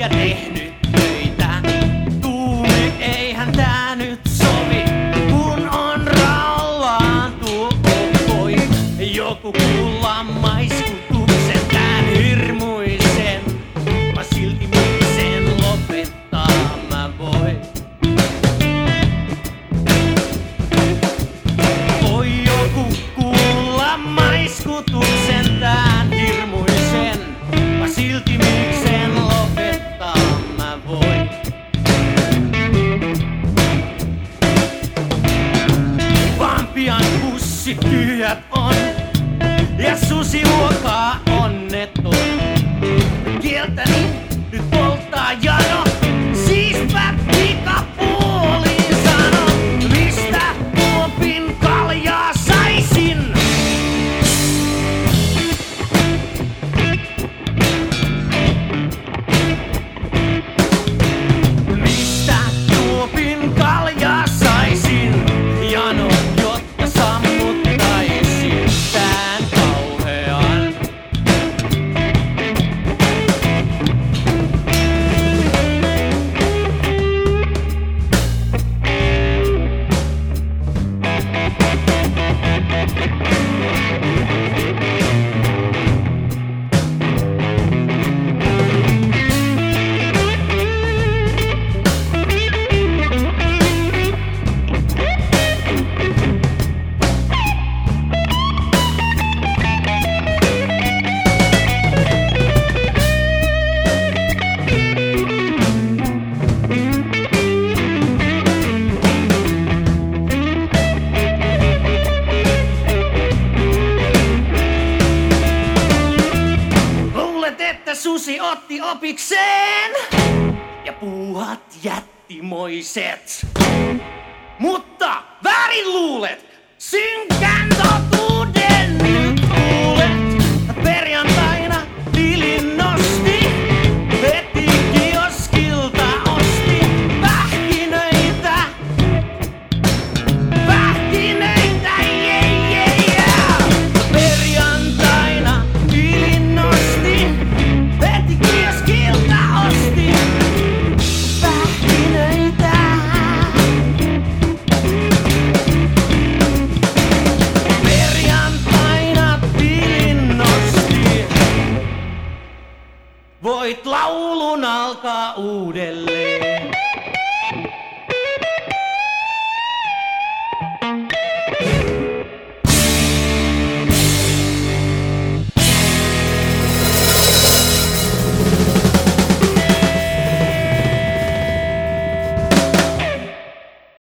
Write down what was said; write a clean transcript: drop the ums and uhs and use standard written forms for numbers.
eikä tehnyt töitä. Tuumi, eihän tää nyt sovi, kun on rauhaantu oppoi. Joku kuulla maiskutuksen tän hirmuisen, mä silti miksen lopettaa mä voin. Voi joku kuulla maiskutuksen tän hirmuisen, mä silti miksen lopettaa mä voin. Vaan pian pussit tyhjät on ja susiruokaa onneton. Kieltäni nyt polttaa jano, siispä pikapuoliin sano, mistä tuopin kaljaa saisin. Mistä tuopin kaljaa saisin, jano, jotta sammuttaisin tän kauhean. Susi otti opikseen ja puuhat jättimoiset. Mutta väärin luulet, synkän totuuden nyt kuulet. Perjantaina tilin nosti, heti kioskilta osti pähkinöitä. Pähkinöitä, yeah. Perjantaina tilin nosti, heti kioskilta osti pähkinöitä. Perjantaina tilin nosti, voit laulun alkaa uudelleen.